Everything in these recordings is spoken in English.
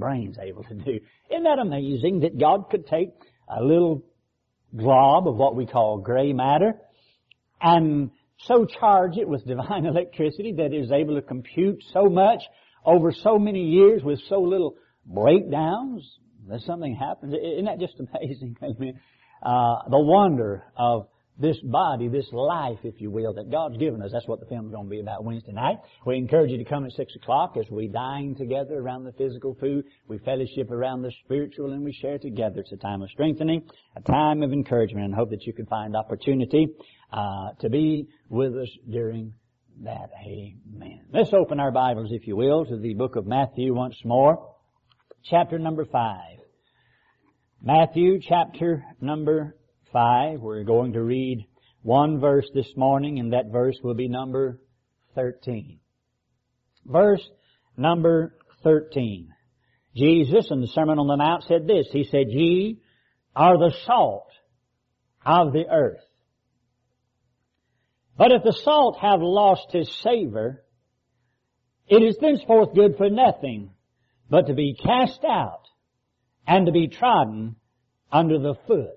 brain's able to do. Isn't that amazing that God could take a little glob of what we call gray matter and so charge it with divine electricity that it is able to compute so much over so many years with so little breakdowns that something happens? Isn't that just amazing? Amen. The wonder of this body, this life, if you will, that God's given us. That's what the film's going to be about Wednesday night. We encourage you to come at 6 o'clock as we dine together around the physical food. We fellowship around the spiritual, and we share together. It's a time of strengthening, a time of encouragement, and I hope that you can find opportunity to be with us during that. Amen. Let's open our Bibles, if you will, to the book of Matthew once more. Chapter number 5. Matthew chapter number 5. We're going to read one verse this morning, and that verse will be number 13. Verse number 13. Jesus in the Sermon on the Mount said this. He said, "Ye are the salt of the earth. But if the salt have lost his savor, it is thenceforth good for nothing, but to be cast out and to be trodden under the foot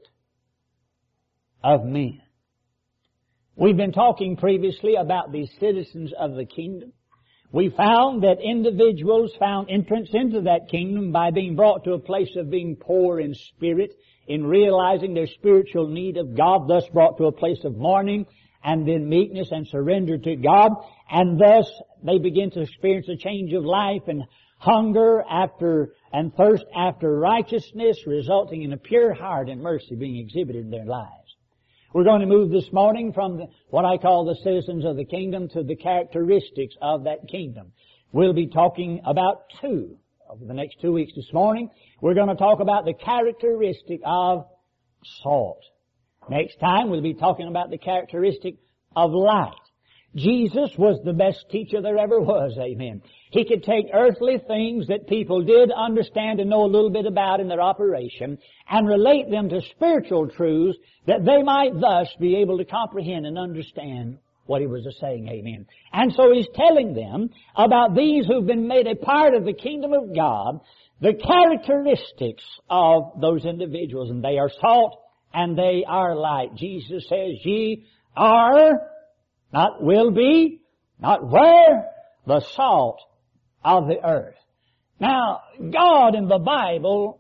of men." We've been talking previously about the citizens of the kingdom. We found that individuals found entrance into that kingdom by being brought to a place of being poor in spirit, in realizing their spiritual need of God, thus brought to a place of mourning, and then meekness and surrender to God, and thus they begin to experience a change of life and hunger after and thirst after righteousness, resulting in a pure heart and mercy being exhibited in their lives. We're going to move this morning from what I call the citizens of the kingdom to the characteristics of that kingdom. We'll be talking about two over the next 2 weeks. This morning, we're going to talk about the characteristic of salt. Next time, we'll be talking about the characteristic of light. Jesus was the best teacher there ever was, amen. He could take earthly things that people did understand and know a little bit about in their operation and relate them to spiritual truths that they might thus be able to comprehend and understand what he was saying, amen. And so he's telling them about these who've been made a part of the kingdom of God, the characteristics of those individuals, and they are salt and they are light. Jesus says, "Ye are," not will be, not were, "the salt of the earth." Now, God in the Bible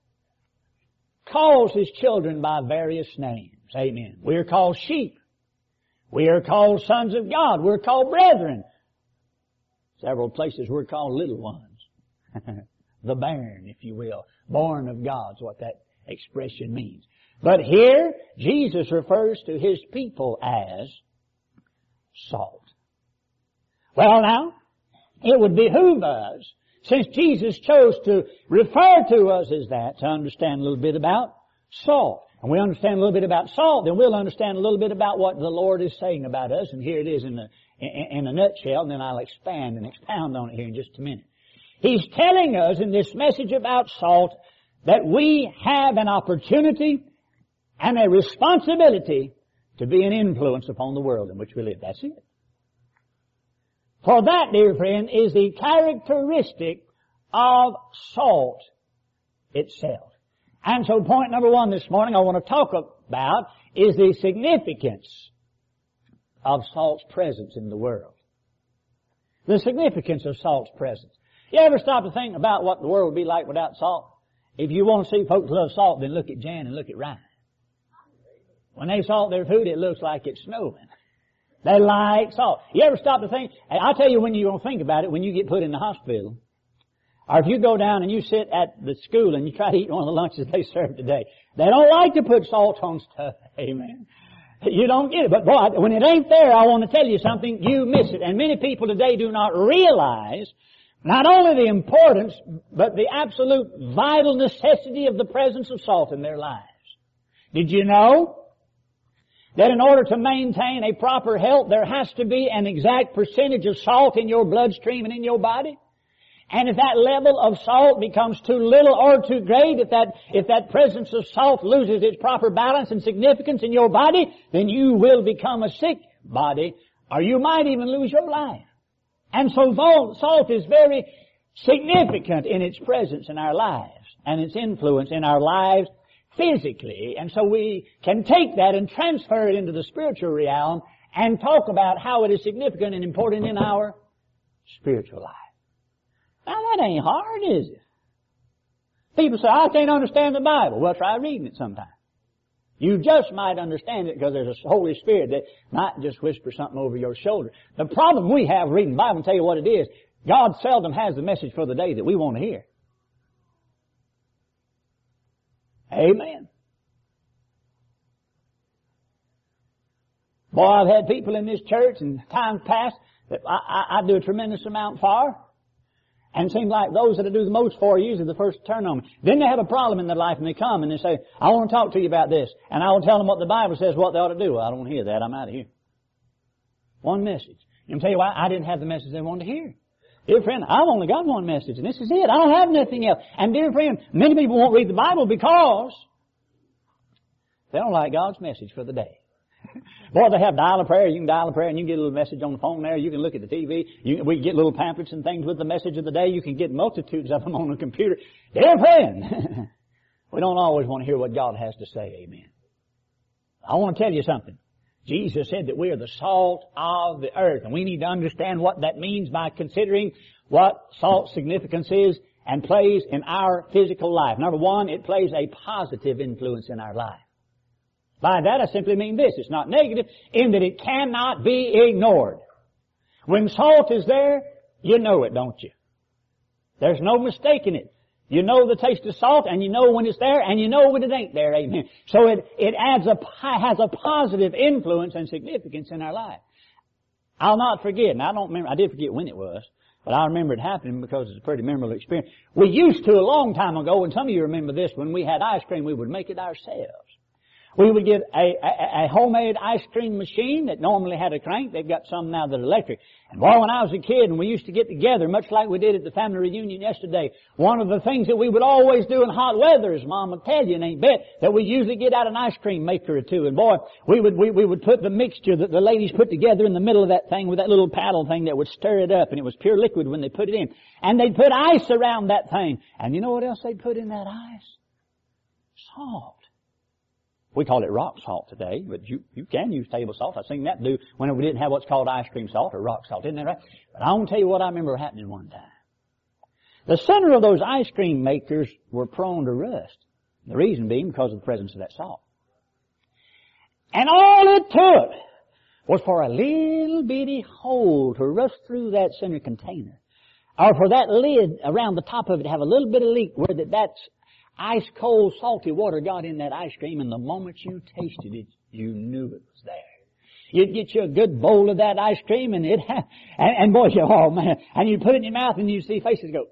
calls His children by various names. Amen. We are called sheep. We are called sons of God. We're called brethren. Several places we're called little ones. The bairn, if you will. Born of God is what that expression means. But here, Jesus refers to His people as salt. Well now, it would behoove us, since Jesus chose to refer to us as that, to understand a little bit about salt. And we understand a little bit about salt, then we'll understand a little bit about what the Lord is saying about us. And here it is in a nutshell, and then I'll expand and expound on it here in just a minute. He's telling us in this message about salt that we have an opportunity and a responsibility to be an influence upon the world in which we live. That's it. For that, dear friend, is the characteristic of salt itself. And so point number one this morning I want to talk about is the significance of salt's presence in the world. The significance of salt's presence. You ever stop to think about what the world would be like without salt? If you want to see folks love salt, then look at Jan and look at Ryan. When they salt their food, it looks like it's snowing. They like salt. You ever stop to think? I'll tell you when you're going to think about it, when you get put in the hospital. Or if you go down and you sit at the school and you try to eat one of the lunches they serve today. They don't like to put salt on stuff. Amen. You don't get it. But boy, when it ain't there, I want to tell you something, you miss it. And many people today do not realize not only the importance, but the absolute vital necessity of the presence of salt in their lives. Did you know that in order to maintain a proper health, there has to be an exact percentage of salt in your bloodstream and in your body? And if that level of salt becomes too little or too great, if that presence of salt loses its proper balance and significance in your body, then you will become a sick body, or you might even lose your life. And so salt is very significant in its presence in our lives and its influence in our lives physically. And so we can take that and transfer it into the spiritual realm and talk about how it is significant and important in our spiritual life. Now that ain't hard, is it? People say, I can't understand the Bible. Well, try reading it sometime. You just might understand it because there's a Holy Spirit that might just whisper something over your shoulder. The problem we have reading the Bible, and tell you what it is, God seldom has the message for the day that we want to hear. Amen. Boy, I've had people in this church in times past that I do a tremendous amount for. And it seems like those that I do the most for are usually the first to turn on me. Then they have a problem in their life and they come and they say, I want to talk to you about this. And I will tell them what the Bible says, what they ought to do. Well, I don't want to hear that. I'm out of here. One message. And I'll tell you why I didn't have the message they wanted to hear. Dear friend, I've only got one message and this is it. I don't have nothing else. And dear friend, many people won't read the Bible because they don't like God's message for the day. Boy, they have dial a prayer. You can dial a prayer and you can get a little message on the phone there. You can look at the TV. We can get little pamphlets and things with the message of the day. You can get multitudes of them on the computer. Dear friend, we don't always want to hear what God has to say. Amen. I want to tell you something. Jesus said that we are the salt of the earth, and we need to understand what that means by considering what salt's significance is and plays in our physical life. Number one, it plays a positive influence in our life. By that I simply mean this. It's not negative in that it cannot be ignored. When salt is there, you know it, don't you? There's no mistaking it. You know the taste of salt and you know when it's there and you know when it ain't there. Amen. So it has a positive influence and significance in our life. I'll not forget, and I don't remember, I did forget when it was, but I remember it happening because it's a pretty memorable experience. We used to a long time ago, and some of you remember this, when we had ice cream, we would make it ourselves. We would get a homemade ice cream machine that normally had a crank. They've got some now that are electric. And boy, when I was a kid and we used to get together, much like we did at the family reunion yesterday, one of the things that we would always do in hot weather, as Mom would tell you, and ain't bet, that we usually get out an ice cream maker or two. And boy, we would put the mixture that the ladies put together in the middle of that thing with that little paddle thing that would stir it up, and it was pure liquid when they put it in. And they'd put ice around that thing. And you know what else they'd put in that ice? Salt. We call it rock salt today, but you can use table salt. I've seen that do whenever we didn't have what's called ice cream salt or rock salt. Isn't that right? But I want to tell you what I remember happening one time. The center of those ice cream makers were prone to rust. The reason being because of the presence of that salt. And all it took was for a little bitty hole to rust through that center container. Or for that lid around the top of it to have a little bit of leak where that's ice cold salty water got in that ice cream, and the moment you tasted it, you knew it was there. You'd get you a good bowl of that ice cream and and boy, oh man, and you'd put it in your mouth and you'd see faces go.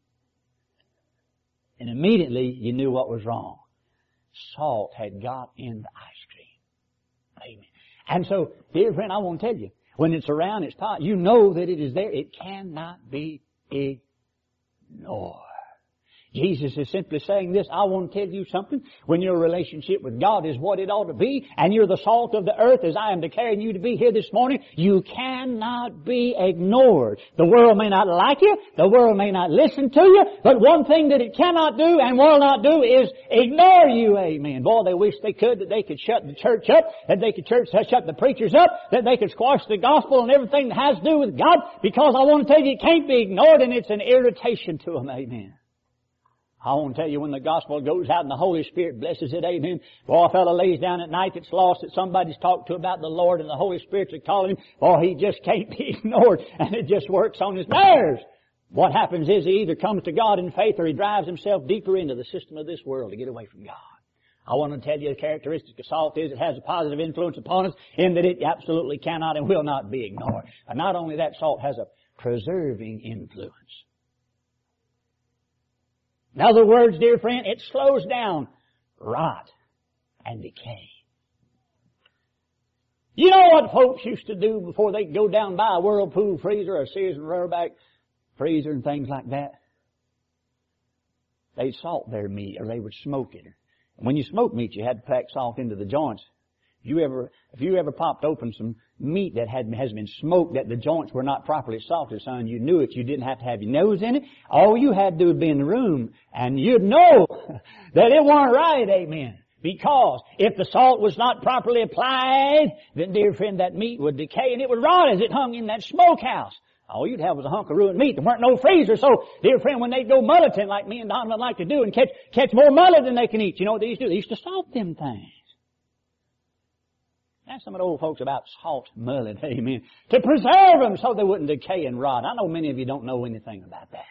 And immediately you knew what was wrong. Salt had got in the ice cream. Amen. And so, dear friend, I want to tell you, when it's around, it's hot, you know that it is there. It cannot be ignored. Jesus is simply saying this, I want to tell you something. When your relationship with God is what it ought to be, and you're the salt of the earth as I am declaring you to be here this morning, you cannot be ignored. The world may not like you, the world may not listen to you, but one thing that it cannot do and will not do is ignore you. Amen. Boy, they wish they could, that they could shut the church up, that they could shut the preachers up, that they could squash the gospel and everything that has to do with God, because I want to tell you it can't be ignored and it's an irritation to them. Amen. I want to tell you, when the gospel goes out and the Holy Spirit blesses it, amen. Boy, a fellow lays down at night that's lost, that somebody's talked to about the Lord and the Holy Spirit's calling him. Boy, he just can't be ignored, and it just works on his nerves. What happens is he either comes to God in faith or he drives himself deeper into the system of this world to get away from God. I want to tell you the characteristic of salt is it has a positive influence upon us in that it absolutely cannot and will not be ignored. And not only that, salt has a preserving influence. In other words, dear friend, it slows down rot and decay. You know what folks used to do before they'd go down by a Whirlpool freezer or a Sears and Roebuck freezer and things like that? They'd salt their meat, or they would smoke it. And when you smoke meat, you had to pack salt into the joints. If you ever popped open some meat that has been smoked, that the joints were not properly salted, son, you knew it. You didn't have to have your nose in it. All you had to do was be in the room, and you'd know that it weren't right, amen. Because if the salt was not properly applied, then, dear friend, that meat would decay and it would rot as it hung in that smokehouse. All you'd have was a hunk of ruined meat. There weren't no freezer. So, dear friend, when they'd go mulleting like me and Donovan like to do and catch more mullet than they can eat, you know what they used to do? They used to salt them things. Ask some of the old folks about salt mullet, amen, to preserve them so they wouldn't decay and rot. I know many of you don't know anything about that.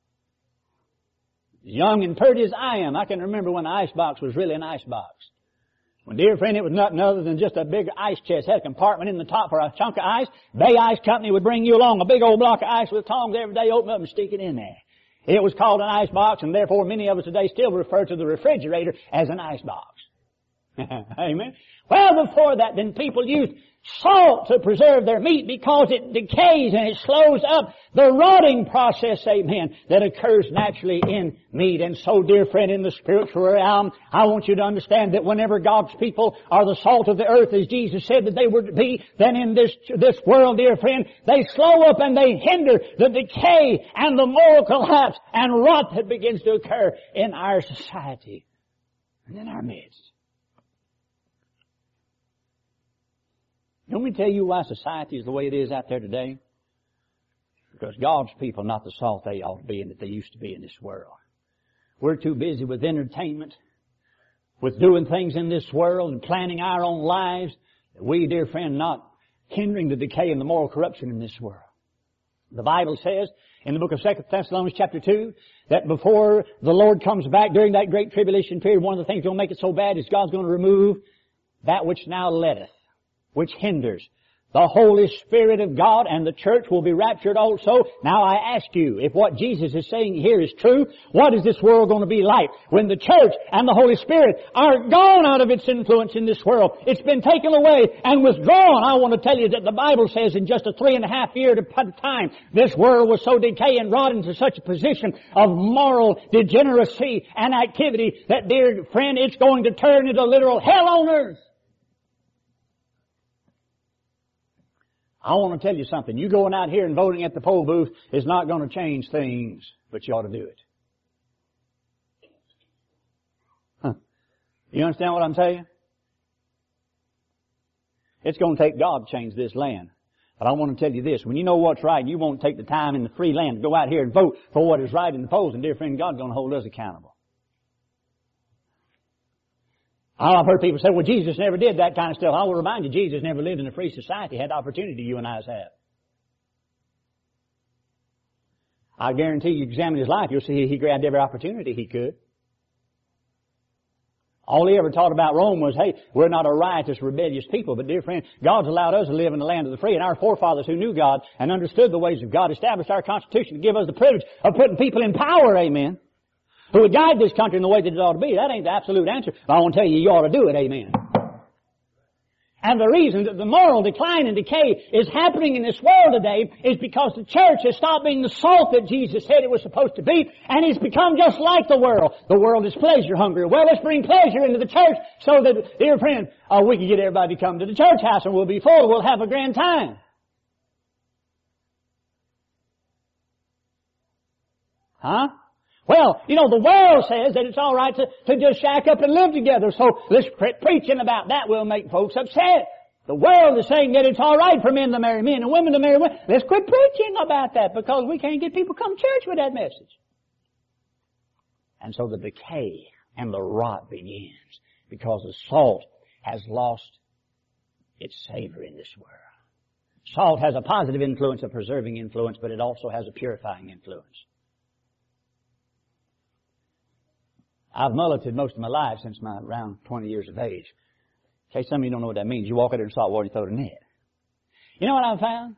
Young and pert as I am, I can remember when the icebox was really an icebox. When, dear friend, it was nothing other than just a big ice chest. Had a compartment in the top for a chunk of ice. Bay Ice Company would bring you along a big old block of ice with tongs every day, open up and stick it in there. It was called an icebox, and therefore many of us today still refer to the refrigerator as an icebox. Amen. Well, before that, then people used salt to preserve their meat because it decays and it slows up the rotting process, amen, that occurs naturally in meat. And so, dear friend, in the spiritual realm, I want you to understand that whenever God's people are the salt of the earth, as Jesus said that they were to be, then in this world, dear friend, they slow up and they hinder the decay and the moral collapse and rot that begins to occur in our society and in our midst. Let me tell you why society is the way it is out there today. Because God's people are not the salt they ought to be and that they used to be in this world. We're too busy with entertainment, with doing things in this world and planning our own lives, that we, dear friend, not hindering the decay and the moral corruption in this world. The Bible says in the book of 2 Thessalonians chapter 2 that before the Lord comes back during that great tribulation period, one of the things that will make it so bad is God's going to remove that which now letteth, which hinders. The Holy Spirit of God and the church will be raptured also. Now I ask you, if what Jesus is saying here is true, what is this world going to be like when the church and the Holy Spirit are gone out of its influence in this world? It's been taken away and withdrawn. I want to tell you that the Bible says in just a 3.5 year time, this world was so decayed and rotted into such a position of moral degeneracy and activity that, dear friend, it's going to turn into literal hell on earth. I want to tell you something. You going out here and voting at the poll booth is not going to change things, but you ought to do it. Huh. You understand what I'm saying? It's going to take God to change this land. But I want to tell you this. When you know what's right, you won't take the time in the free land to go out here and vote for what is right in the polls. And dear friend, God's going to hold us accountable. I've heard people say, well, Jesus never did that kind of stuff. I will remind you, Jesus never lived in a free society, had the opportunity you and I have. I guarantee you examine his life, you'll see he grabbed every opportunity he could. All he ever taught about Rome was, hey, we're not a riotous, rebellious people, but dear friend, God's allowed us to live in the land of the free, and our forefathers who knew God and understood the ways of God established our Constitution to give us the privilege of putting people in power, amen, who would guide this country in the way that it ought to be. That ain't the absolute answer. But I want to tell you, you ought to do it. Amen. And the reason that the moral decline and decay is happening in this world today is because the church has stopped being the salt that Jesus said it was supposed to be, and it's become just like the world. The world is pleasure hungry. Well, let's bring pleasure into the church so that, dear friend, we can get everybody to come to the church house and we'll be full. We'll have a grand time. Huh? Well, you know, the world says that it's all right to just shack up and live together. So let's quit preaching about that. We'll make folks upset. The world is saying that it's all right for men to marry men and women to marry women. Let's quit preaching about that because we can't get people to come to church with that message. And so the decay and the rot begins because the salt has lost its savor in this world. Salt has a positive influence, a preserving influence, but it also has a purifying influence. I've mulleted most of my life since my around 20 years of age. In case some of you don't know what that means, you walk out there in salt water and you throw it in the net. You know what I've found?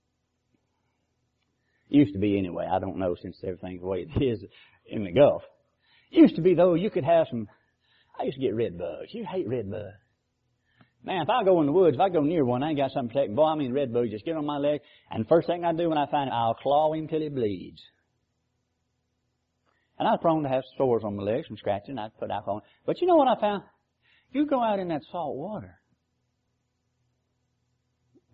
Used to be anyway. I don't know since everything's the way it is in the Gulf. Used to be though, you could have some, I used to get red bugs. You hate red bugs. Man, if I go in the woods, if I go near one, I ain't got something protecting. Boy, I mean red bugs just get on my leg, and first thing I do when I find it, I'll claw him till he bleeds. And I was prone to have sores on my legs from scratching. I'd put alcohol on. But you know what I found? You go out in that salt water,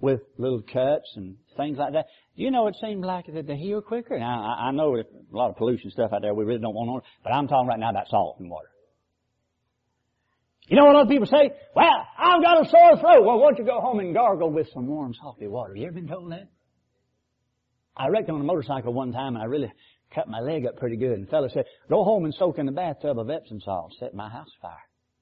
with little cuts and things like that. You know, it seems like that they heal quicker. Now, I know there's a lot of pollution stuff out there we really don't want on, but I'm talking right now about salt and water. You know what other people say? Well, I've got a sore throat. Well, why don't you go home and gargle with some warm, salty water? You ever been told that? I wrecked on a motorcycle one time, and I really cut my leg up pretty good. And the fellow said, go home and soak in the bathtub of Epsom salt. Set my house afire.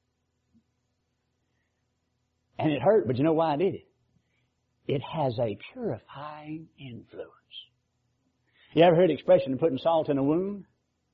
And it hurt, but you know why I did it? It has a purifying influence. You ever heard the expression of putting salt in a wound?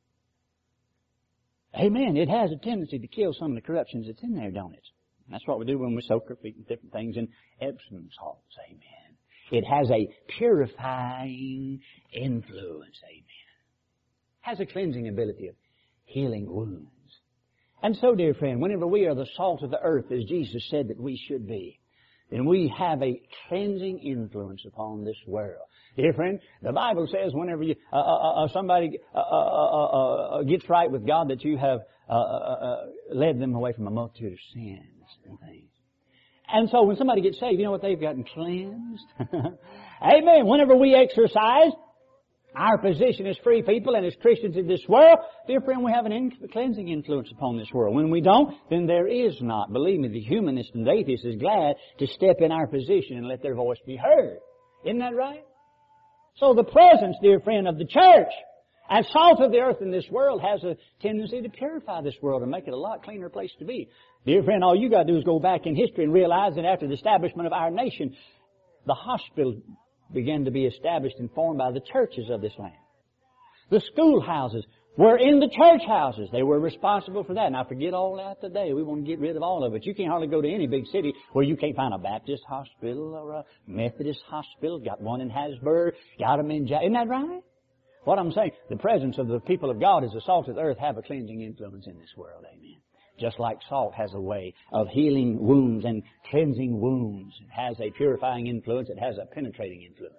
Amen. It has a tendency to kill some of the corruptions that's in there, don't it? And that's what we do when we soak our feet in different things in Epsom salts. Amen. It has a purifying influence. Amen. Has a cleansing ability of healing wounds. And so, dear friend, whenever we are the salt of the earth, as Jesus said that we should be, then we have a cleansing influence upon this world. Dear friend, the Bible says whenever you, somebody gets right with God, that you have led them away from a multitude of sins and things. And so when somebody gets saved, you know what? They've gotten cleansed. Amen. Whenever we exercise our position as free people and as Christians in this world, dear friend, we have a cleansing influence upon this world. When we don't, then there is not. Believe me, the humanist and the atheist is glad to step in our position and let their voice be heard. Isn't that right? So the presence, dear friend, of the church as salt of the earth in this world has a tendency to purify this world and make it a lot cleaner place to be. Dear friend, all you got to do is go back in history and realize that after the establishment of our nation, the hospitals began to be established and formed by the churches of this land. The schoolhouses were in the church houses. They were responsible for that. Now forget all that today. We want to get rid of all of it. You can't hardly go to any big city where you can't find a Baptist hospital or a Methodist hospital. Got one in Hattiesburg. Got them in Isn't that right? What I'm saying, the presence of the people of God as the salt of the earth have a cleansing influence in this world. Amen. Just like salt has a way of healing wounds and cleansing wounds. It has a purifying influence. It has a penetrating influence.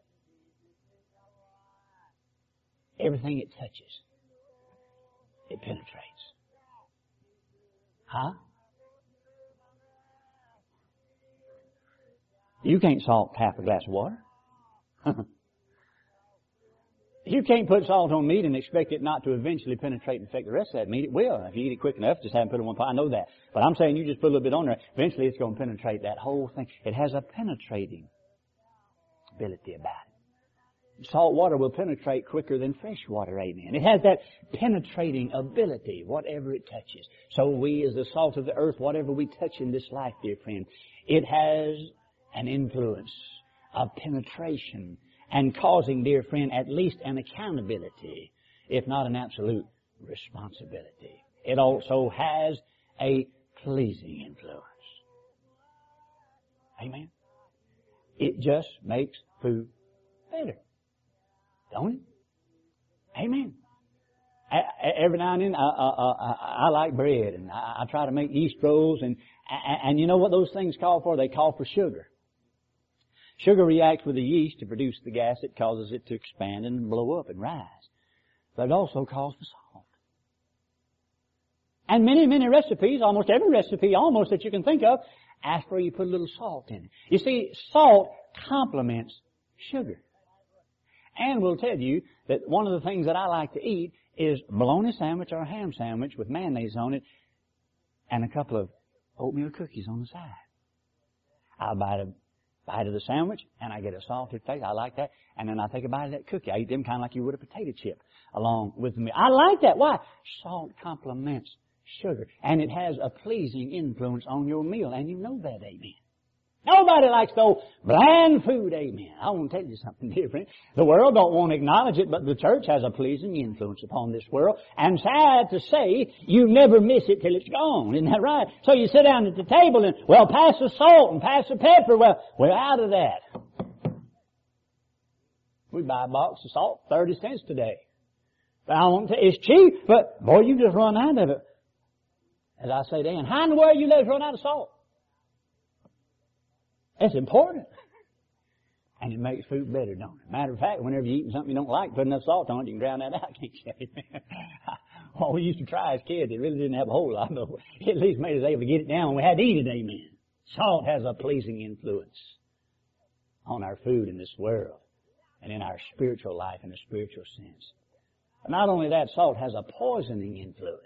Everything it touches, it penetrates. Huh? You can't salt half a glass of water. You can't put salt on meat and expect it not to eventually penetrate and affect the rest of that meat. It will. If you eat it quick enough, just haven't put it in one pot. I know that. But I'm saying you just put a little bit on there. Eventually it's going to penetrate that whole thing. It has a penetrating ability about it. Salt water will penetrate quicker than fresh water. Amen. It has that penetrating ability, whatever it touches. So we, as the salt of the earth, whatever we touch in this life, dear friend, it has an influence of penetration and causing, dear friend, at least an accountability, if not an absolute responsibility. It also has a pleasing influence. Amen. It just makes food better. Don't it? Amen. Every now and then, I like bread, and I try to make yeast rolls, and you know what those things call for? They call for sugar. Sugar reacts with the yeast to produce the gas that causes it to expand and blow up and rise. But it also calls for salt. And many, many recipes, almost every recipe almost that you can think of, ask for you put a little salt in it. You see, salt complements sugar. And we'll tell you that one of the things that I like to eat is bologna sandwich or a ham sandwich with mayonnaise on it and a couple of oatmeal cookies on the side. I'll bite of the sandwich, and I get a salted taste. I like that. And then I take a bite of that cookie. I eat them kind of like you would a potato chip along with me. I like that. Why? Salt complements sugar. And it has a pleasing influence on your meal. And you know that, amen. Nobody likes those bland food, amen. I want to tell you something different. The world don't want to acknowledge it, but the church has a pleasing influence upon this world. And sad to say, you never miss it till it's gone. Isn't that right? So you sit down at the table and, well, pass the salt and pass the pepper. Well, we're out of that. We buy a box of salt, 30 cents today. But I want to, it's cheap, but boy, you just run out of it. As I say, Dan, how in the world you let us run out of salt? It's important. And it makes food better, don't it? Matter of fact, whenever you're eating something you don't like, put enough salt on it, you can drown that out, can't you? What we used to try as kids, it really didn't have a whole lot, but it at least made us able to get it down when we had to eat it, amen. Salt has a pleasing influence. on our food in this world and in our spiritual life in a spiritual sense. But not only that, salt has a poisoning influence.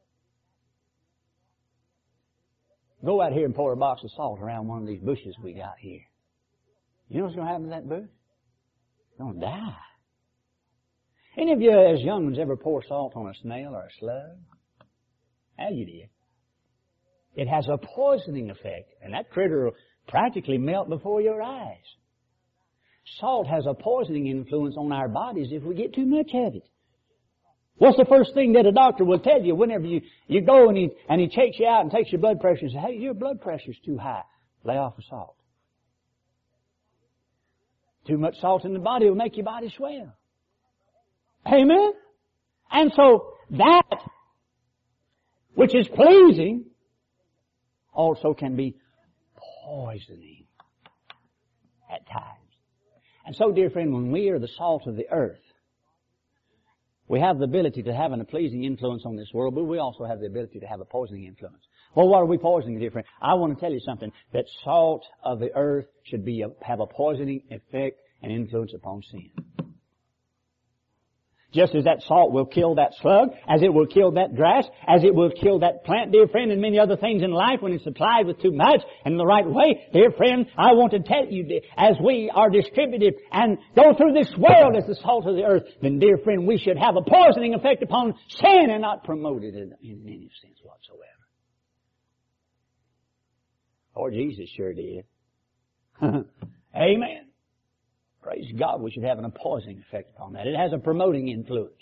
Go out here and pour a box of salt around one of these bushes we got here. You know what's going to happen to that bush? It's going to die. Any of you as young ones ever pour salt on a snail or a slug? How you did? It has a poisoning effect, and that critter will practically melt before your eyes. Salt has a poisoning influence on our bodies if we get too much of it. What's the first thing that a doctor will tell you whenever you go and he checks you out and takes your blood pressure and says, hey, your blood pressure's too high. Lay off the salt. Too much salt in the body will make your body swell. Amen? And so that which is pleasing also can be poisoning at times. And so, dear friend, when we are the salt of the earth, we have the ability to have a pleasing influence on this world, but we also have the ability to have a poisoning influence. Well, what are we poisoning, dear friend? I want to tell you something, that salt of the earth should have a poisoning effect and influence upon sin. Just as that salt will kill that slug, as it will kill that grass, as it will kill that plant, dear friend, and many other things in life when it's applied with too much and in the right way. Dear friend, I want to tell you, as we are distributed and go through this world as the salt of the earth, then, dear friend, we should have a poisoning effect upon sin and not promote it in any sense whatsoever. Lord Jesus sure did. Amen. Praise God, we should have a poisoning effect upon that. It has a promoting influence.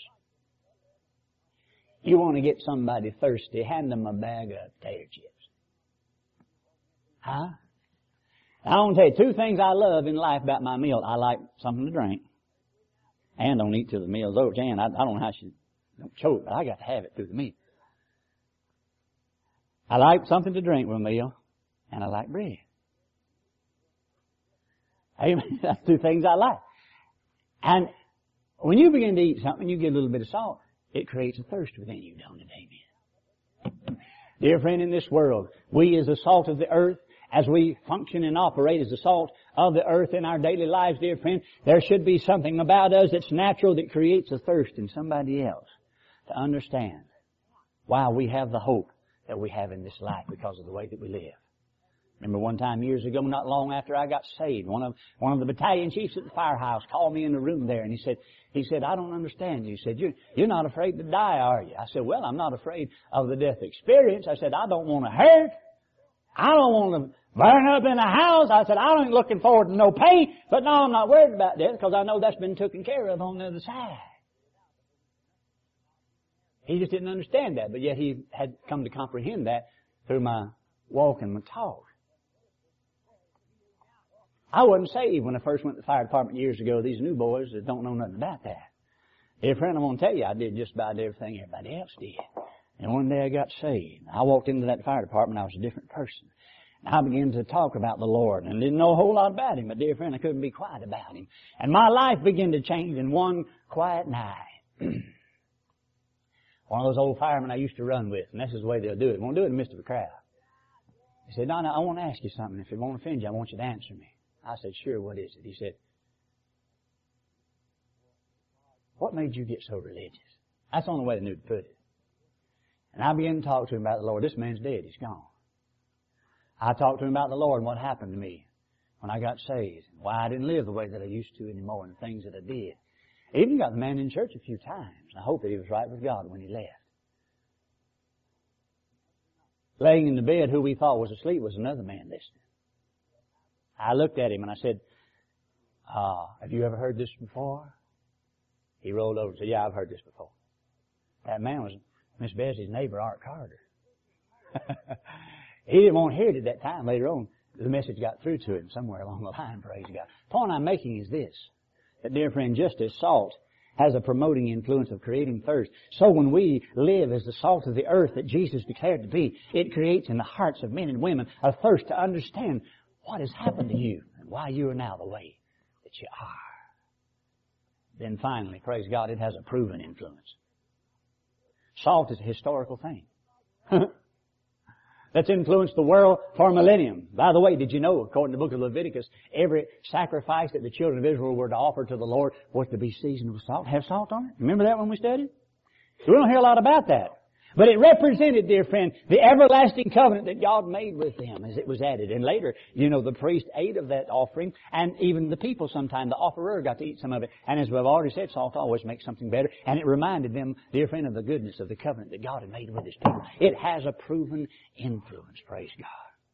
You want to get somebody thirsty, hand them a bag of potato chips. Huh? I want to tell you two things I love in life about my meal. I like something to drink. And don't eat till the meal's over. Jan, I don't know how she don't choke, but I got to have it through the meal. I like something to drink with a meal, and I like bread. Amen. That's two things I like. And when you begin to eat something, you get a little bit of salt. It creates a thirst within you, don't it? Amen. Dear friend, in this world, we as the salt of the earth, as we function and operate as the salt of the earth in our daily lives, dear friend, there should be something about us that's natural that creates a thirst in somebody else to understand why we have the hope that we have in this life because of the way that we live. Remember one time years ago, not long after I got saved, one of the battalion chiefs at the firehouse called me in the room there, and he said, I don't understand you. He said, you're not afraid to die, are you? I said, well, I'm not afraid of the death experience. I said, I don't want to hurt. I don't want to burn up in a house. I said, I ain't looking forward to no pain, but no, I'm not worried about death because I know that's been taken care of on the other side. He just didn't understand that, but yet he had come to comprehend that through my walk and my talk. I wasn't saved when I first went to the fire department years ago. These new boys that don't know nothing about that. Dear friend, I want to tell you, I did just about everything everybody else did. And one day I got saved. I walked into that fire department, I was a different person. And I began to talk about the Lord and didn't know a whole lot about Him. But dear friend, I couldn't be quiet about Him. And my life began to change in one quiet night. One of those old firemen I used to run with, and this is the way they'll do it. They won't do it in the midst of a crowd. He said, Donna, I want to ask you something. If it won't offend you, I want you to answer me. I said, sure, what is it? He said, what made you get so religious? That's the only way they knew to put it. And I began to talk to him about the Lord. This man's dead. He's gone. I talked to him about the Lord and what happened to me when I got saved. Why I didn't live the way that I used to anymore and the things that I did. I even got the man in church a few times. I hope that he was right with God when he left. Laying in the bed, who we thought was asleep was another man listening. I looked at him and I said, have you ever heard this before? He rolled over and said, yeah, I've heard this before. That man was Miss Bessie's neighbor, Art Carter. He didn't want to hear it at that time. Later on, the message got through to him somewhere along the line, praise God. The point I'm making is this, that dear friend, just as salt has a promoting influence of creating thirst, so when we live as the salt of the earth that Jesus declared to be, it creates in the hearts of men and women a thirst to understand what has happened to you and why you are now the way that you are. Then finally, praise God, it has a proven influence. Salt is a historical thing. that's influenced the world for a millennium. By the way, did you know, according to the book of Leviticus, every sacrifice that the children of Israel were to offer to the Lord was to be seasoned with salt, have salt on it? Remember that when we studied? We don't hear a lot about that. But it represented, dear friend, the everlasting covenant that God made with them as it was added. And later, you know, the priest ate of that offering, and even the people sometimes, the offerer got to eat some of it. And as we've already said, salt always makes something better. And it reminded them, dear friend, of the goodness of the covenant that God had made with His people. It has a proven influence, praise God.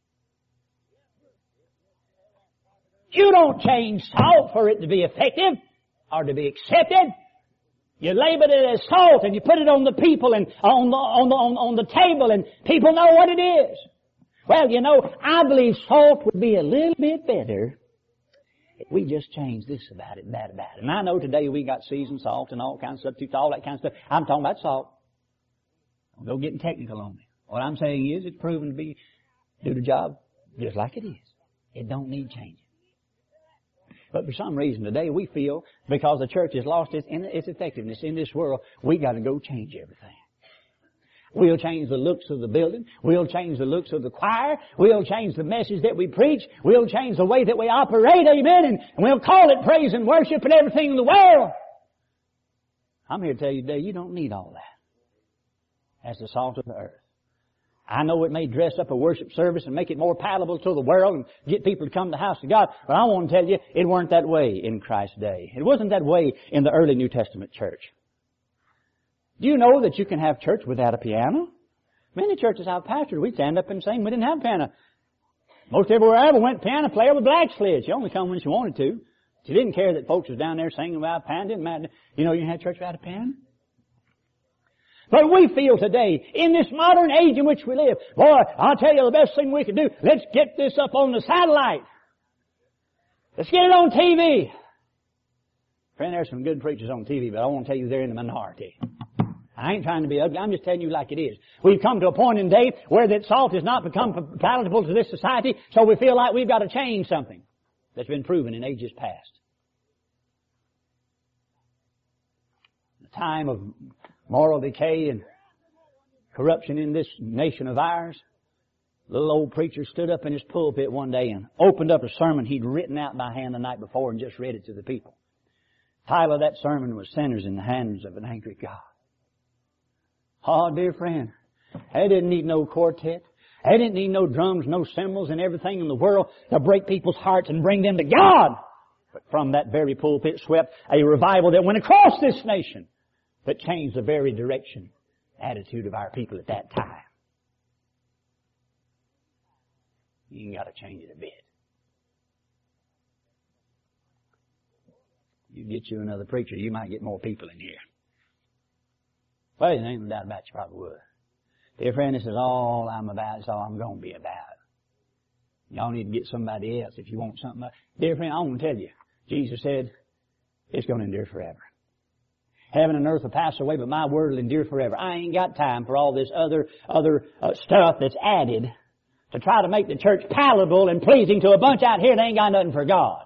You don't change salt for it to be effective or to be accepted. You label it as salt and you put it on the people and on the table and people know what it is. Well, you know, I believe salt would be a little bit better if we just change this about it, that about it. And I know today we got seasoned salt and all kinds of substitutes, all that kind of stuff. I'm talking about salt. Don't go getting technical on me. What I'm saying is it's proven to do the job just like it is. It don't need changing. But for some reason today we feel because the church has lost its effectiveness in this world, we got to go change everything. We'll change the looks of the building. We'll change the looks of the choir. We'll change the message that we preach. We'll change the way that we operate, amen, and we'll call it praise and worship and everything in the world. I'm here to tell you today, you don't need all that as the salt of the earth. I know it may dress up a worship service and make it more palatable to the world and get people to come to the house of God, but I want to tell you, it weren't that way in Christ's day. It wasn't that way in the early New Testament church. Do you know that you can have church without a piano? Many churches I've pastored, we'd stand up and sing. We didn't have a piano. Most everywhere I ever went, piano player with black slid. She only come when she wanted to. She didn't care that folks was down there singing without a piano. Didn't matter. You know you had church without a piano? But we feel today, in this modern age in which we live, boy, I'll tell you the best thing we can do, let's get this up on the satellite. Let's get it on TV. Friend, there's some good preachers on TV, but I won't tell you they're in the minority. I ain't trying to be ugly, I'm just telling you like it is. We've come to a point in day where that salt has not become palatable to this society, so we feel like we've got to change something that's been proven in ages past. The time of moral decay and corruption in this nation of ours. Little old preacher stood up in his pulpit one day and opened up a sermon he'd written out by hand the night before and just read it to the people. The title of that sermon was Sinners in the Hands of an Angry God. Oh, dear friend, they didn't need no quartet. They didn't need no drums, no cymbals and everything in the world to break people's hearts and bring them to God. But from that very pulpit swept a revival that went across this nation that changed the very direction, attitude of our people at that time. You ain't got to change it a bit. You get you another preacher, you might get more people in here. Well, there ain't no doubt about you probably would. Dear friend, this is all I'm about. It's all I'm going to be about. Y'all need to get somebody else if you want something. Dear friend, I want to tell you, Jesus said, it's going to endure forever. Heaven and earth will pass away, but my word will endure forever. I ain't got time for all this other stuff that's added to try to make the church palatable and pleasing to a bunch out here that ain't got nothing for God.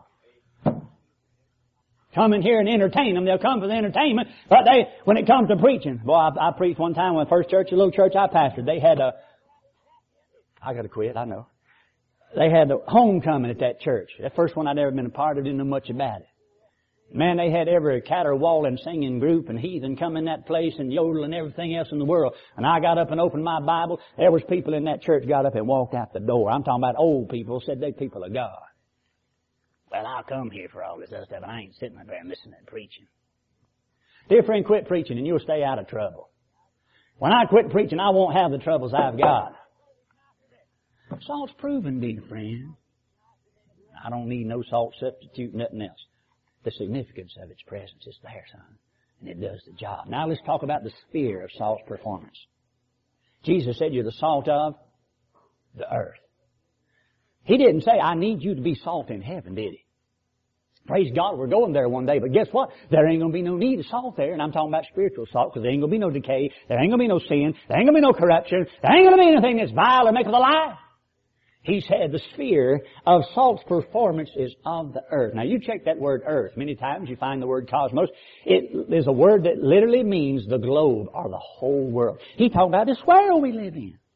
Come in here and entertain them. They'll come for the entertainment, but when it comes to preaching, boy, I preached one time in the first church, a little church I pastored. They had I got to quit, I know. They had a homecoming at that church. That first one I'd ever been a part of, didn't know much about it. Man, they had every caterwauling singing group and heathen come in that place and yodel and everything else in the world. And I got up and opened my Bible. There was people in that church got up and walked out the door. I'm talking about old people, said they people of God. Well, I'll come here for all this other stuff, and I ain't sitting up there and listening and preaching. Dear friend, quit preaching and you'll stay out of trouble. When I quit preaching, I won't have the troubles I've got. Salt's proven, dear friend. I don't need no salt substitute, nothing else. The significance of its presence is there, son. And it does the job. Now let's talk about the sphere of salt's performance. Jesus said you're the salt of the earth. He didn't say, I need you to be salt in heaven, did he? Praise God, we're going there one day. But guess what? There ain't going to be no need of salt there. And I'm talking about spiritual salt, because there ain't going to be no decay. There ain't going to be no sin. There ain't going to be no corruption. There ain't going to be anything that's vile or maketh a lie. He said the sphere of salt's performance is of the earth. Now you check that word earth. Many times you find the word cosmos. It is a word that literally means the globe or the whole world. He talked about this world we live in.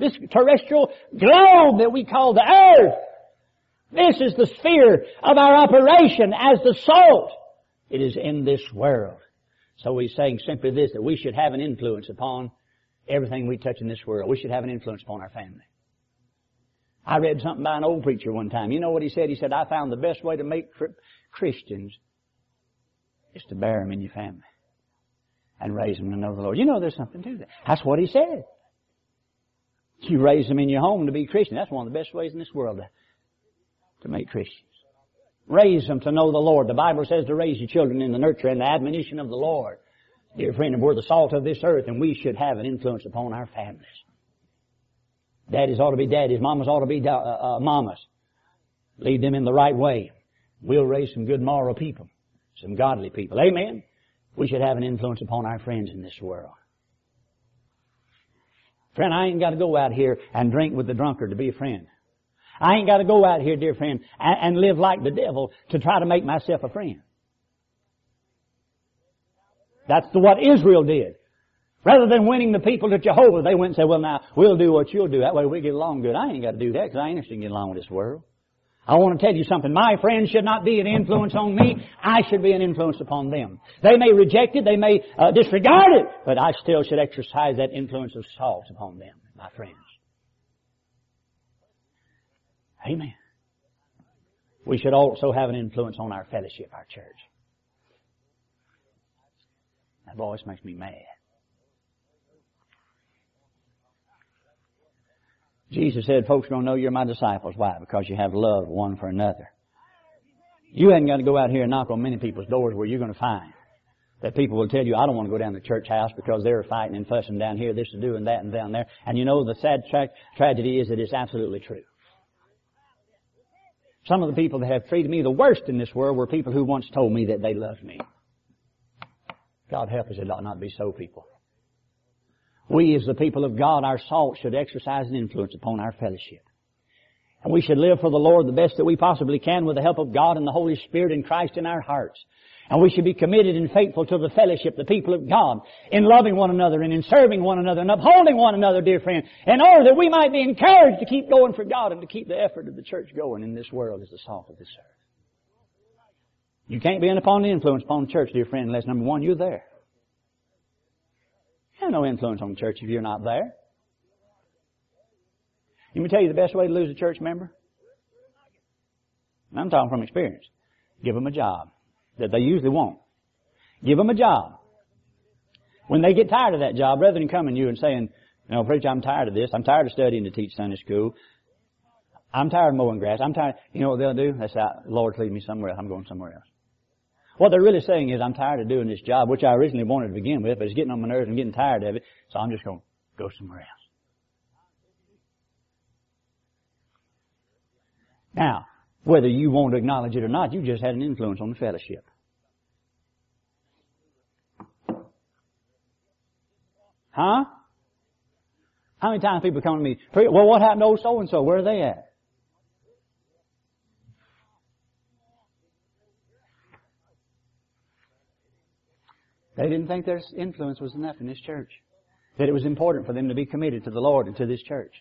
This terrestrial globe that we call the earth. This is the sphere of our operation as the salt. It is in this world. So he's saying simply this, that we should have an influence upon everything we touch in this world. We should have an influence upon our family. I read something by an old preacher one time. You know what he said? He said, I found the best way to make Christians is to bear them in your family and raise them to know the Lord. You know there's something to that. That's what he said. You raise them in your home to be Christian. That's one of the best ways in this world to make Christians. Raise them to know the Lord. The Bible says to raise your children in the nurture and the admonition of the Lord. Dear friend, we're the salt of this earth, and we should have an influence upon our families. Daddies ought to be daddies. Mamas ought to be mamas. Lead them in the right way. We'll raise some good moral people, some godly people. Amen? We should have an influence upon our friends in this world. Friend, I ain't got to go out here and drink with the drunkard to be a friend. I ain't got to go out here, dear friend, and live like the devil to try to make myself a friend. That's what Israel did. Rather than winning the people to Jehovah, they went and said, well, now, we'll do what you'll do. That way we get along good. I ain't got to do that because I ain't interested in getting along with this world. I want to tell you something. My friends should not be an influence on me. I should be an influence upon them. They may reject it. They may disregard it. But I still should exercise that influence of salt upon them, my friends. Amen. We should also have an influence on our fellowship, our church. That voice makes me mad. Jesus said, folks don't know you're my disciples. Why? Because you have love one for another. You ain't got to go out here and knock on many people's doors where you're going to find that people will tell you, I don't want to go down to the church house because they're fighting and fussing down here, this is doing that and down there. And you know, the sad tragedy is that it's absolutely true. Some of the people that have treated me the worst in this world were people who once told me that they loved me. God help us, it ought not be so, people. We as the people of God, our salt should exercise an influence upon our fellowship. And we should live for the Lord the best that we possibly can with the help of God and the Holy Spirit and Christ in our hearts. And we should be committed and faithful to the fellowship, the people of God, in loving one another and in serving one another and upholding one another, dear friend, in order that we might be encouraged to keep going for God and to keep the effort of the church going in this world as the salt of this earth. You can't be upon the influence upon the church, dear friend, unless, number one, you're there. You have no influence on the church if you're not there. Let me tell you the best way to lose a church member. And I'm talking from experience. Give them a job that they usually won't. Give them a job. When they get tired of that job, rather than coming to you and saying, you know, preacher, I'm tired of this. I'm tired of studying to teach Sunday school. I'm tired of mowing grass. I'm tired. You know what they'll do? They say, Lord's leading me somewhere else. I'm going somewhere else. What they're really saying is, I'm tired of doing this job, which I originally wanted to begin with, but it's getting on my nerves and getting tired of it, so I'm just going to go somewhere else. Now, whether you want to acknowledge it or not, you just had an influence on the fellowship. Huh? How many times people come to me, well, what happened to old so-and-so? Where are they at? They didn't think their influence was enough in this church. That it was important for them to be committed to the Lord and to this church.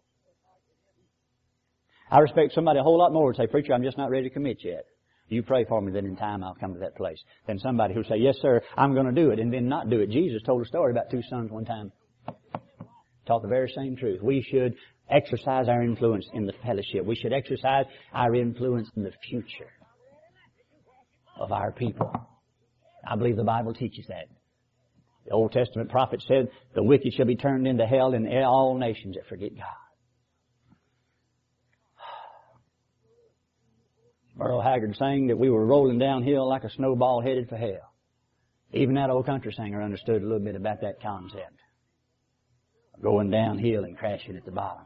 I respect somebody a whole lot more who say, preacher, I'm just not ready to commit yet. You pray for me, then in time I'll come to that place. Than somebody who say, yes, sir, I'm going to do it, and then not do it. Jesus told a story about two sons one time. Taught the very same truth. We should exercise our influence in the fellowship. We should exercise our influence in the future of our people. I believe the Bible teaches that. The Old Testament prophet said, the wicked shall be turned into hell in all nations that forget God. Merle Haggard sang that we were rolling downhill like a snowball headed for hell. Even that old country singer understood a little bit about that concept. Going downhill and crashing at the bottom.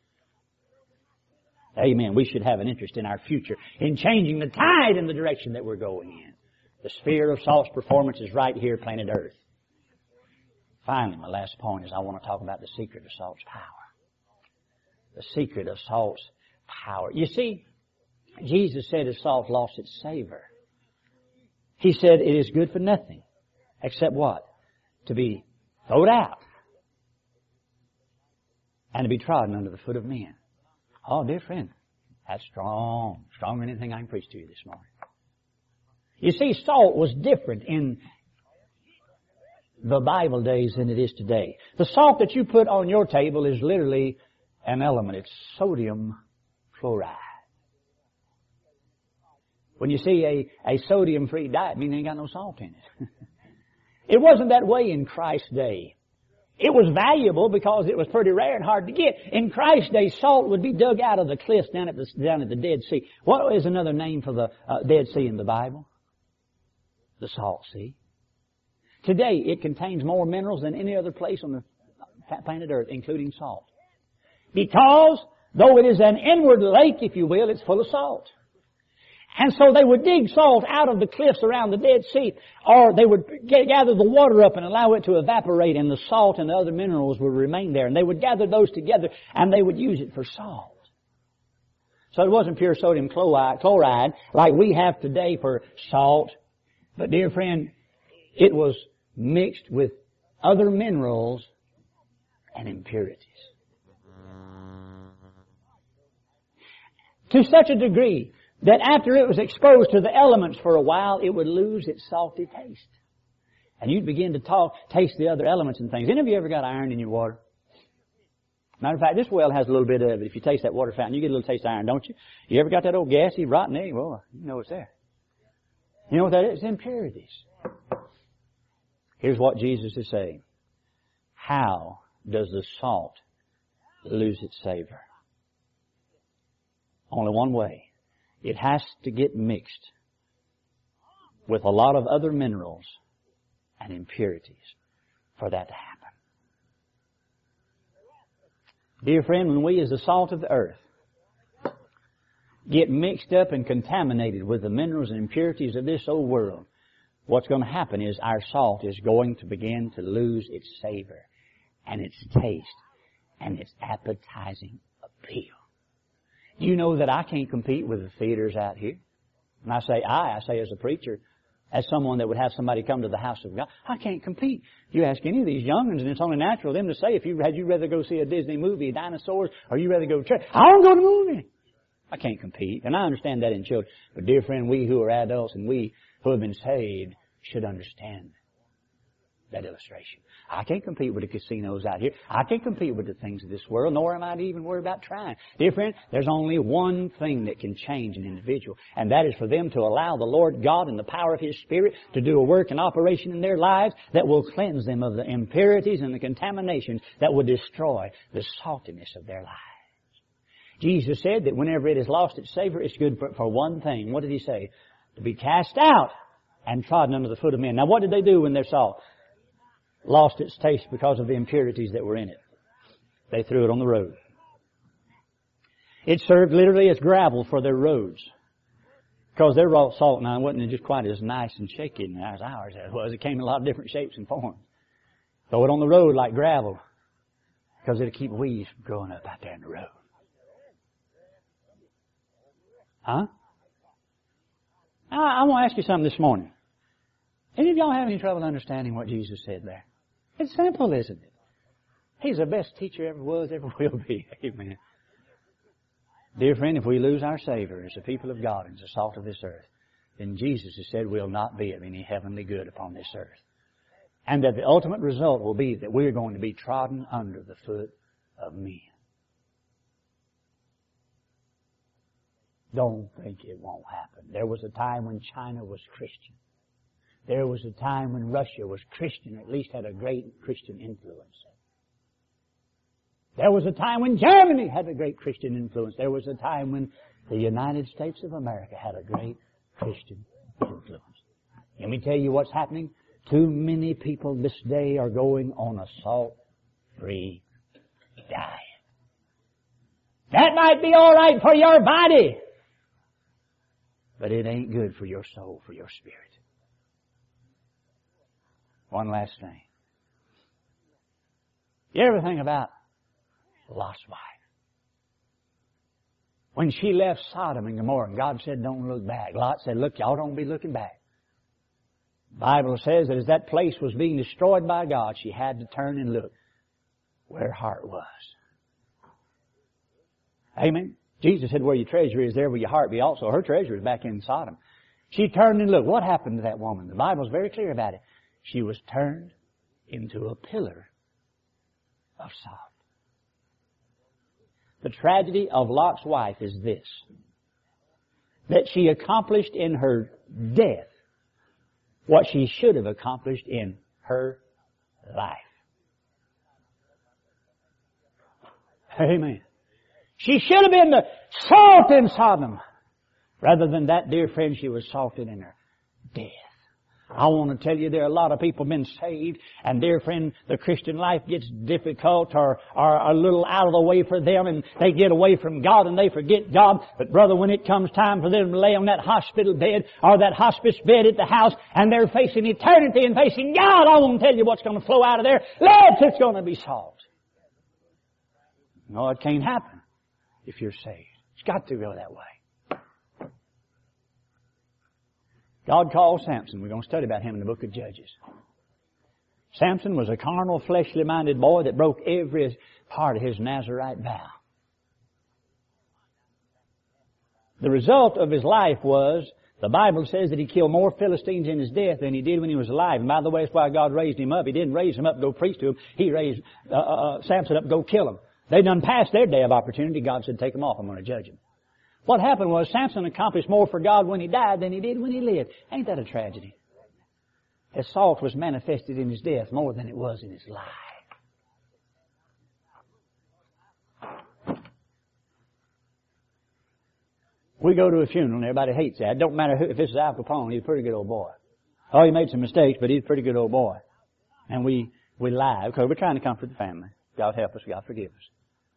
Amen. We should have an interest in our future, in changing the tide in the direction that we're going in. The sphere of salt's performance is right here, planet Earth. Finally, my last point is I want to talk about the secret of salt's power. The secret of salt's power. You see, Jesus said if salt lost its savor, He said it is good for nothing except what? To be thrown out and to be trodden under the foot of men. Oh, dear friend, that's strong. Stronger than anything I can preach to you this morning. You see, salt was different in the Bible days than it is today. The salt that you put on your table is literally an element. It's sodium chloride. When you see a sodium-free diet, it means it ain't got no salt in it. It wasn't that way in Christ's day. It was valuable because it was pretty rare and hard to get. In Christ's day, salt would be dug out of the cliffs down at the Dead Sea. What is another name for the Dead Sea in the Bible? The Salt Sea. Today, it contains more minerals than any other place on the planet Earth, including salt. Because, though it is an inward lake, if you will, it's full of salt. And so they would dig salt out of the cliffs around the Dead Sea, or they would gather the water up and allow it to evaporate, and the salt and the other minerals would remain there. And they would gather those together, and they would use it for salt. So it wasn't pure sodium chloride like we have today for salt. But dear friend, it was mixed with other minerals and impurities. To such a degree that after it was exposed to the elements for a while, it would lose its salty taste. And you'd begin to taste the other elements and things. Any of you ever got iron in your water? Matter of fact, this well has a little bit of it. If you taste that water fountain, you get a little taste of iron, don't you? You ever got that old gassy, rotten egg? Well, you know it's there. You know what that is? It's impurities. Here's what Jesus is saying. How does the salt lose its savor? Only one way. It has to get mixed with a lot of other minerals and impurities for that to happen. Dear friend, when we as the salt of the earth get mixed up and contaminated with the minerals and impurities of this old world, what's going to happen is our salt is going to begin to lose its savor and its taste and its appetizing appeal. You know that I can't compete with the theaters out here. And I say as a preacher, as someone that would have somebody come to the house of God, I can't compete. You ask any of these young'uns, and it's only natural for them to say, had you rather go see a Disney movie, dinosaurs, or you rather go to church? I don't go to the movie. I can't compete. And I understand that in children. But dear friend, we who are adults and we who have been saved should understand that illustration. I can't compete with the casinos out here. I can't compete with the things of this world, nor am I to even worry about trying. Dear friend, there's only one thing that can change an individual, and that is for them to allow the Lord God and the power of His Spirit to do a work and operation in their lives that will cleanse them of the impurities and the contaminations that will destroy the saltiness of their lives. Jesus said that whenever it has lost its savor, it's good for one thing. What did He say? To be cast out and trodden under the foot of men. Now what did they do when their salt lost its taste because of the impurities that were in it? They threw it on the road. It served literally as gravel for their roads. Because their raw salt now wasn't just quite as nice and shaky as ours was. It came in a lot of different shapes and forms. Throw it on the road like gravel, because it'll keep weeds from growing up out there in the road. Huh? I want to ask you something this morning. Any of y'all have any trouble understanding what Jesus said there? It's simple, isn't it? He's the best teacher ever was, ever will be. Amen. Dear friend, if we lose our savor as the people of God and as the salt of this earth, then Jesus has said we'll not be of any heavenly good upon this earth. And that the ultimate result will be that we're going to be trodden under the foot of men. Don't think it won't happen. There was a time when China was Christian. There was a time when Russia was Christian, or at least had a great Christian influence. There was a time when Germany had a great Christian influence. There was a time when the United States of America had a great Christian influence. Let me tell you what's happening. Too many people this day are going on a salt-free diet. That might be all right for your body, but it ain't good for your soul, for your spirit. One last thing. You ever think about Lot's wife? When she left Sodom and Gomorrah, and God said, don't look back. Lot said, look, y'all don't be looking back. The Bible says that as that place was being destroyed by God, she had to turn and look where her heart was. Amen. Jesus said, where your treasure is, there will your heart be also. Her treasure is back in Sodom. She turned and looked. What happened to that woman? The Bible's very clear about it. She was turned into a pillar of salt. The tragedy of Lot's wife is this, that she accomplished in her death what she should have accomplished in her life. Amen. She should have been the salt in Sodom. Rather than that, dear friend, she was salted in her death. I want to tell you there are a lot of people been saved, and dear friend, the Christian life gets difficult or a little out of the way for them, and they get away from God and they forget God. But brother, when it comes time for them to lay on that hospital bed or that hospice bed at the house, and they're facing eternity and facing God, I want to tell you what's going to flow out of there. Lads, it's going to be salt. No, it can't happen if you're saved. It's got to go that way. God called Samson. We're going to study about him in the book of Judges. Samson was a carnal, fleshly-minded boy that broke every part of his Nazirite vow. The result of his life was, the Bible says that he killed more Philistines in his death than he did when he was alive. And by the way, that's why God raised him up. He didn't raise him up to go preach to him. He raised Samson up to go kill him. They done passed their day of opportunity. God said, take them off. I'm going to judge them. What happened was Samson accomplished more for God when he died than he did when he lived. Ain't that a tragedy? His salt was manifested in his death more than it was in his life. We go to a funeral and everybody hates that. It don't matter if this is Al Capone, he's a pretty good old boy. Oh, he made some mistakes, but he's a pretty good old boy. And we lie because we're trying to comfort the family. God help us, God forgive us.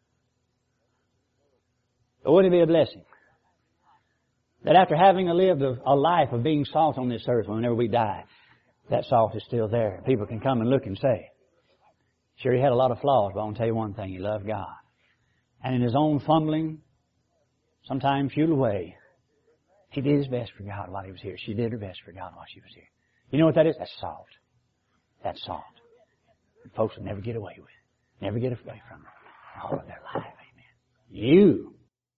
But wouldn't it be a blessing that after having lived a life of being salt on this earth, whenever we die, that salt is still there. People can come and look and say, sure, he had a lot of flaws, but I want to tell you one thing, he loved God. And in his own fumbling, sometimes futile way, he did his best for God while he was here. She did her best for God while she was here. You know what that is? That's salt. That's salt. And folks will never get away with it. Never get away from it. All of their life. Amen. You.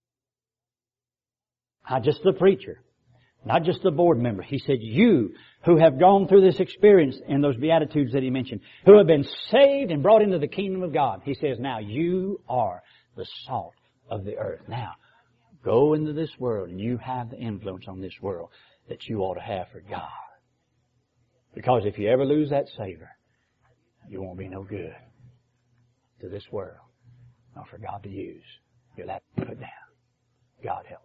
Not just the preacher, not just the board member. He said, you who have gone through this experience in those Beatitudes that he mentioned, who have been saved and brought into the kingdom of God. He says, now you are the salt of the earth. Now, go into this world and you have the influence on this world that you ought to have for God. Because if you ever lose that savor, you won't be no good to this world, nor for God to use. You'll have to put down. God help.